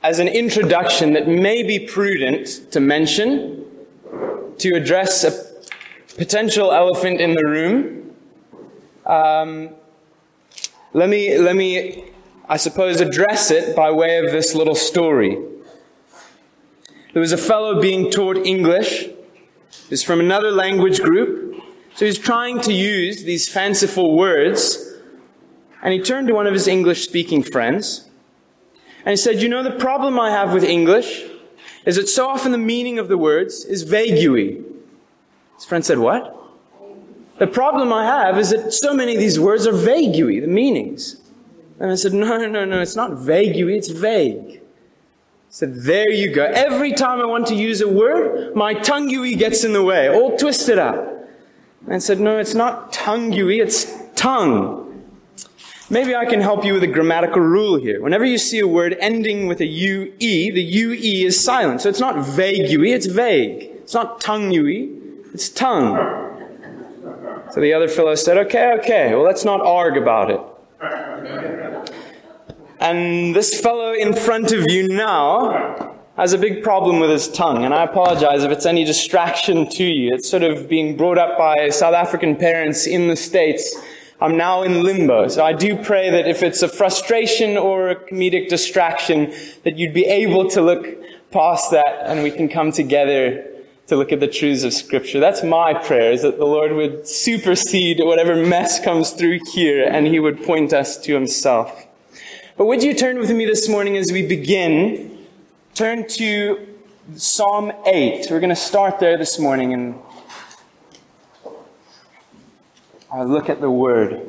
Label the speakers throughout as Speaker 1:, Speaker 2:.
Speaker 1: as an introduction that may be prudent to mention to address a potential elephant in the room. Let me, I suppose, address it by way of this little story. There was a fellow being taught English. He's from another language group. So he's trying to use these fanciful words. And he turned to one of his English-speaking friends. And he said, you know, the problem I have with English is that so often the meaning of the words is vaguey. His friend said, what? The problem I have is that so many of these words are vaguey, the meanings. And I said, no, it's not vaguey, it's vague. He said, there you go. Every time I want to use a word, my tonguey gets in the way, all twisted up. And I said, no, it's not tonguey, it's tongue. Maybe I can help you with a grammatical rule here. Whenever you see a word ending with a UE, the UE is silent. So it's not vaguey, it's vague. It's not tonguey, it's tongue. So the other fellow said, okay, well, let's not argue about it. And this fellow in front of you now has a big problem with his tongue. And I apologize if it's any distraction to you. It's sort of being brought up by South African parents in the States. I'm now in limbo. So I do pray that if it's a frustration or a comedic distraction, that you'd be able to look past that and we can come together to look at the truths of Scripture. That's my prayer, is that the Lord would supersede whatever mess comes through here and He would point us to Himself. But would you turn with me this morning as we begin? Turn to Psalm 8. We're going to start there this morning and look at the Word.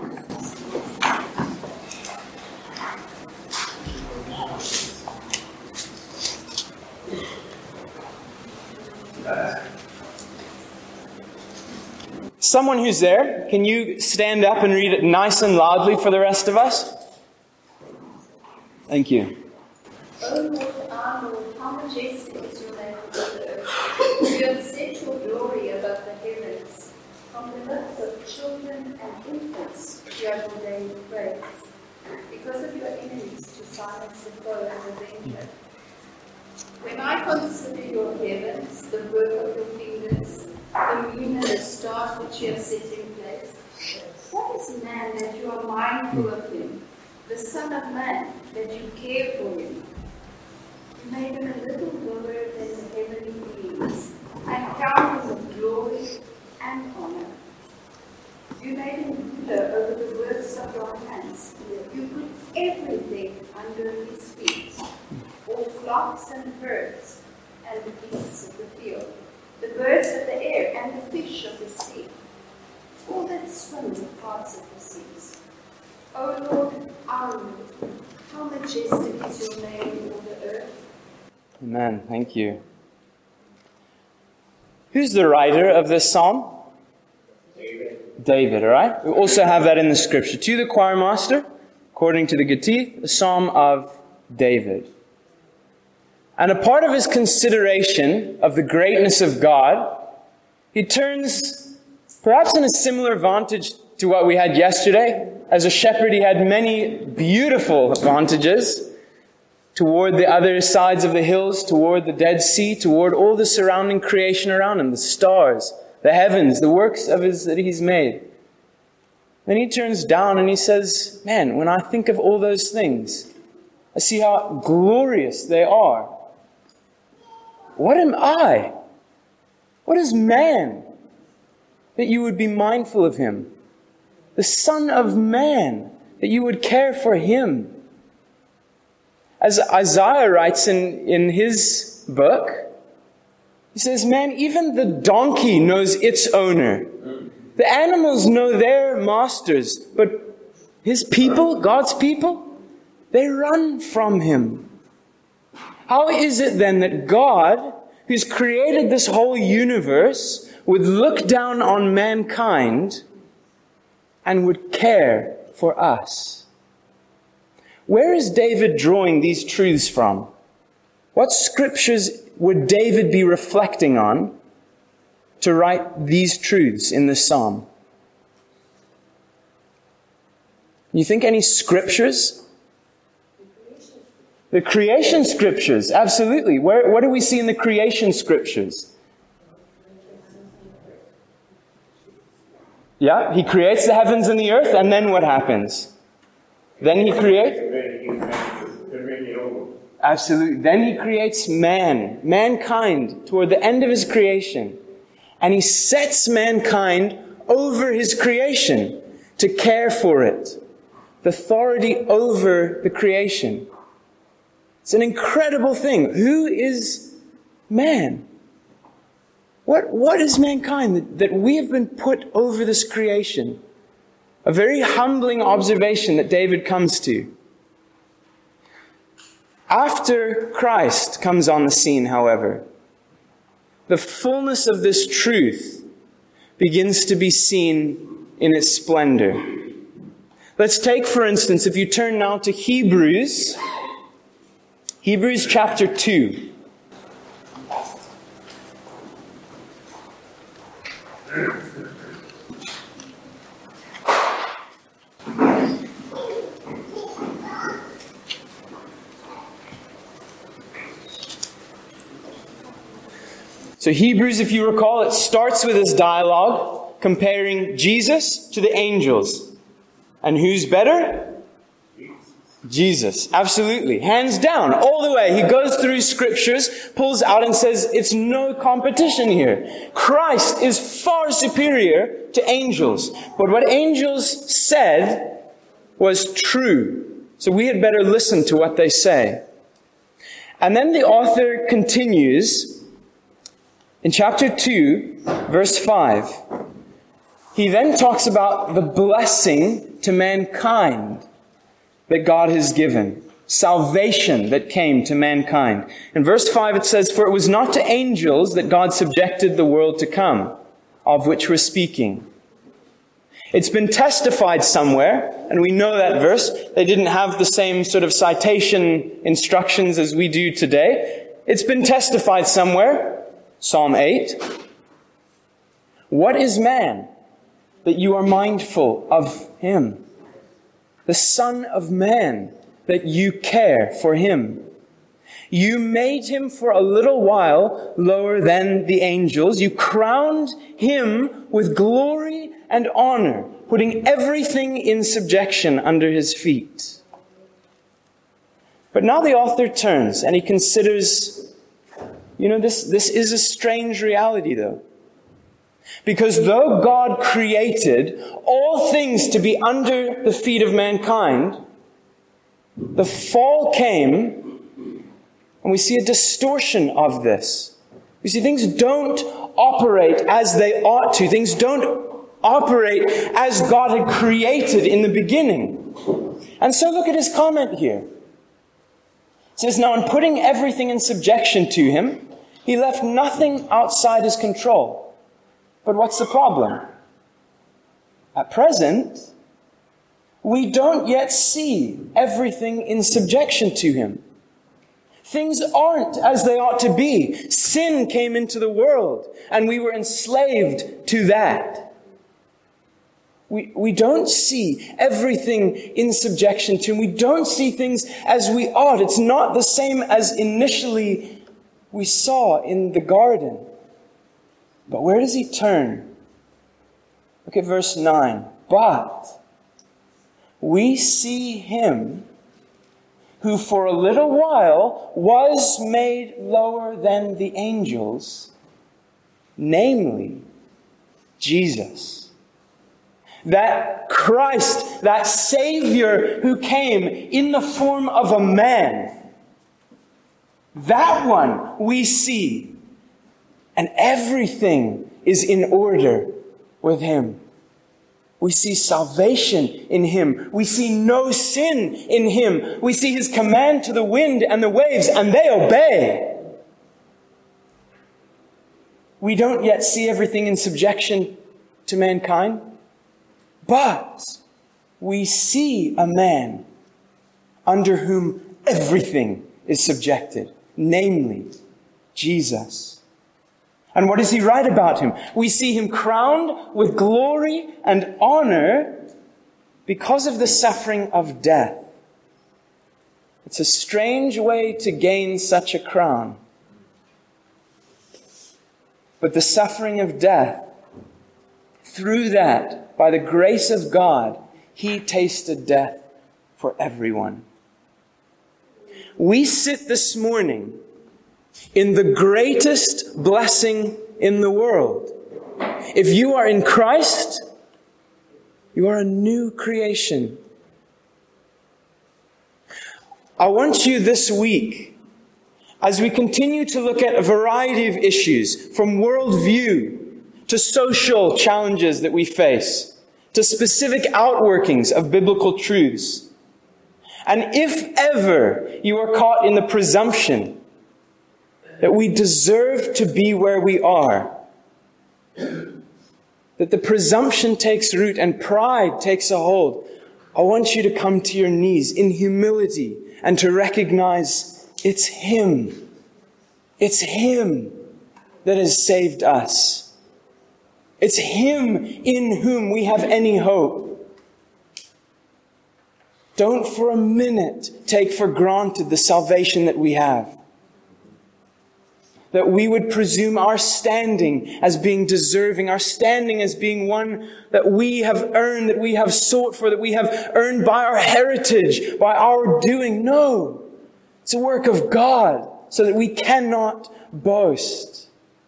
Speaker 1: Someone who's there, can you stand up and read it nice and loudly for the rest of us? Thank you.
Speaker 2: O Lord, our Lord, how majestic is your name on the earth. You have set your glory above the heavens. From the lips of children and infants you have ordained praise. Because of your enemies to silence the foe and avenger. When I consider your heavens, the work of your fingers, the moon and the stars which you have set in place, what is man that you are mindful of him? The Son of Man, that you care for him. You made him a little lower than the heavenly beings, and crowned him with glory and honor. You made him ruler over the works of your hands. You put everything under his feet, all flocks and herds, and the beasts of the field, the birds of the air, and the fish of the sea, all that swim in the parts of the seas. O Lord, our Lord, how majestic is your name in all the earth.
Speaker 1: Amen. Thank you. Who's the writer of this psalm? David, all right? We also have that in the Scripture. To the choir master, according to the Gettith, the Psalm of David. And a part of his consideration of the greatness of God, he turns, perhaps in a similar vantage to what we had yesterday. As a shepherd, he had many beautiful vantages toward the other sides of the hills, toward the Dead Sea, toward all the surrounding creation around him, the stars, the heavens, the works of that he's made. Then he turns down and he says, man, when I think of all those things, I see how glorious they are. What am I? What is man that you would be mindful of him? The Son of Man, that you would care for him. As Isaiah writes in his book, he says, man, even the donkey knows its owner. The animals know their masters, but his people, God's people, they run from him. How is it then that God, who's created this whole universe, would look down on mankind and would care for us? Where is David drawing these truths from? What scriptures would David be reflecting on to write these truths in this psalm? You think any scriptures? The creation scriptures, absolutely. What do we see in the creation scriptures? Yeah, he creates the heavens and the earth, and then what happens? Then he creates? Absolutely. Then he creates mankind, toward the end of his creation. And he sets mankind over his creation to care for it. The authority over the creation. It's an incredible thing. Who is man? What is mankind that we have been put over this creation? A very humbling observation that David comes to. After Christ comes on the scene, however, the fullness of this truth begins to be seen in its splendor. Let's take, for instance, if you turn now to Hebrews chapter 2. So Hebrews, if you recall, it starts with this dialogue comparing Jesus to the angels. And who's better? Jesus. Absolutely. Hands down. All the way. He goes through scriptures, pulls out and says, it's no competition here. Christ is far superior to angels. But what angels said was true. So we had better listen to what they say. And then the author continues in chapter 2, verse 5. He then talks about the blessing to mankind that God has given. Salvation that came to mankind. In verse 5 it says, "For it was not to angels that God subjected the world to come, of which we're speaking." It's been testified somewhere, and we know that verse. They didn't have the same sort of citation instructions as we do today. It's been testified somewhere. Psalm 8. "What is man that you are mindful of him? The Son of Man that you care for him. You made him for a little while lower than the angels. You crowned him with glory and honor, putting everything in subjection under his feet." But now the author turns and he considers, this is a strange reality though. Because though God created all things to be under the feet of mankind, the fall came and we see a distortion of this. We see things don't operate as they ought to. Things don't operate as God had created in the beginning. And so look at his comment here. It says, "Now in putting everything in subjection to him, he left nothing outside his control." But what's the problem? At present, we don't yet see everything in subjection to him. Things aren't as they ought to be. Sin came into the world, and we were enslaved to that. We don't see everything in subjection to him. We don't see things as we ought. It's not the same as initially we saw in the garden. But where does he turn? Look at verse 9. "But we see him who for a little while was made lower than the angels, namely Jesus." That Christ, that Savior who came in the form of a man, that one we see. And everything is in order with him. We see salvation in him. We see no sin in him. We see his command to the wind and the waves, and they obey. We don't yet see everything in subjection to mankind, but we see a man under whom everything is subjected, namely Jesus. And what does he write about him? We see him crowned with glory and honor because of the suffering of death. It's a strange way to gain such a crown. But the suffering of death, through that, by the grace of God, He tasted death for everyone. We sit this morning in the greatest blessing in the world. If you are in Christ, you are a new creation. I want you this week, as we continue to look at a variety of issues, from worldview to social challenges that we face, to specific outworkings of biblical truths. And if ever you are caught in the presumption that we deserve to be where we are, that the presumption takes root and pride takes a hold, I want you to come to your knees in humility and to recognize it's Him. It's Him that has saved us. It's Him in whom we have any hope. Don't for a minute take for granted the salvation that we have. That we would presume our standing as being deserving, our standing as being one that we have earned, that we have sought for, that we have earned by our heritage, by our doing. No, it's a work of God, so that we cannot boast.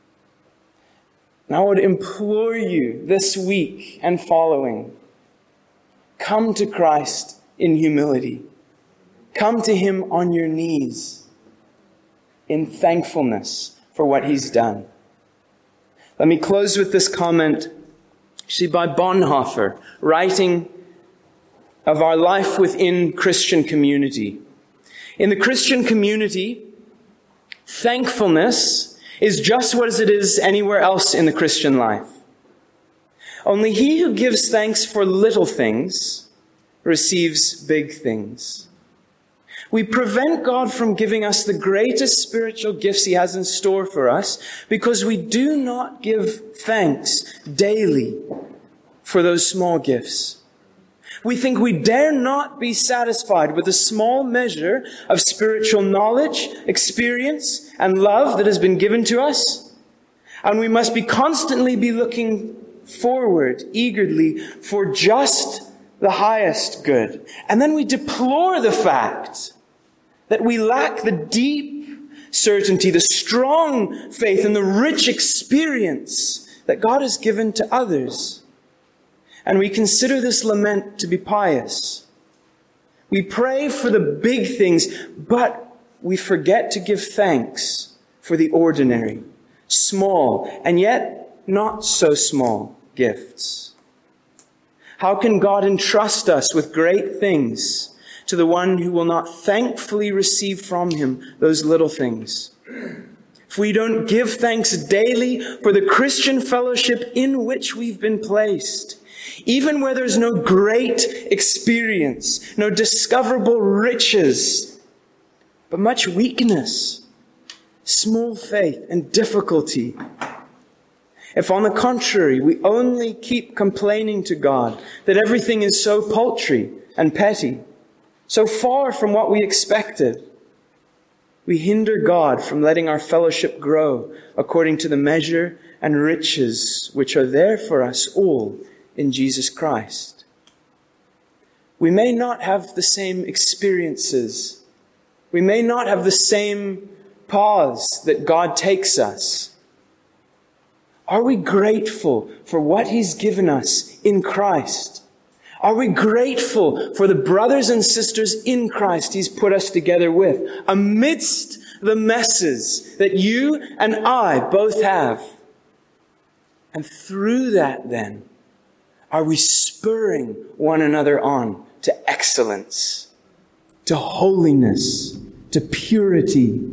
Speaker 1: And I would implore you this week and following, come to Christ in humility. Come to Him on your knees in thankfulness for what He's done. Let me close with this comment, actually by Bonhoeffer, writing of our life within Christian community. In the Christian community, thankfulness is just what it is anywhere else in the Christian life. Only he who gives thanks for little things receives big things. We prevent God from giving us the greatest spiritual gifts He has in store for us because we do not give thanks daily for those small gifts. We think we dare not be satisfied with a small measure of spiritual knowledge, experience, and love that has been given to us. And we must constantly be looking forward eagerly for just the highest good. And then we deplore the fact that we lack the deep certainty, the strong faith, and the rich experience that God has given to others. And we consider this lament to be pious. We pray for the big things, but we forget to give thanks for the ordinary, small, and yet not so small gifts. How can God entrust us with great things to the one who will not thankfully receive from Him those little things? If we don't give thanks daily for the Christian fellowship in which we've been placed, even where there's no great experience, no discoverable riches, but much weakness, small faith, and difficulty. If on the contrary, we only keep complaining to God that everything is so paltry and petty, so far from what we expected, we hinder God from letting our fellowship grow according to the measure and riches which are there for us all in Jesus Christ. We may not have the same experiences. We may not have the same paths that God takes us. Are we grateful for what He's given us in Christ? Are we grateful for the brothers and sisters in Christ He's put us together with, amidst the messes that you and I both have? And through that, then, are we spurring one another on to excellence, to holiness, to purity,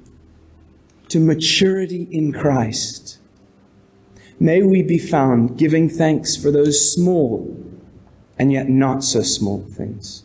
Speaker 1: to maturity in Christ? May we be found giving thanks for those small and yet not so small things.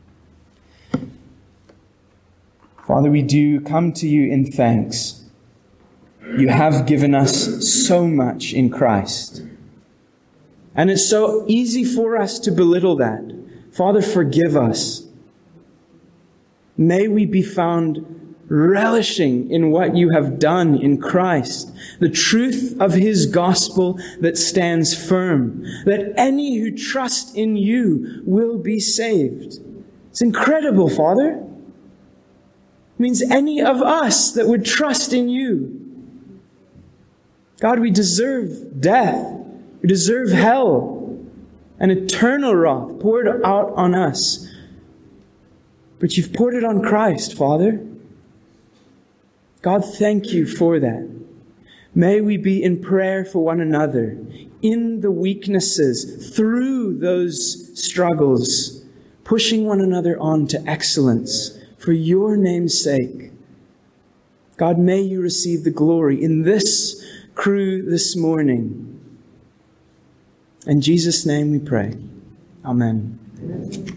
Speaker 1: Father, we do come to You in thanks. You have given us so much in Christ. And it's so easy for us to belittle that. Father, forgive us. May we be found relishing in what you have done in Christ, the truth of his gospel that stands firm, that any who trust in you will be saved. It's incredible, Father. It means any of us that would trust in you. God, we deserve death. We deserve hell and eternal wrath poured out on us. But you've poured it on Christ, Father. God, thank you for that. May we be in prayer for one another, in the weaknesses, through those struggles, pushing one another on to excellence for your name's sake. God, may you receive the glory in this crew this morning. In Jesus' name we pray. Amen.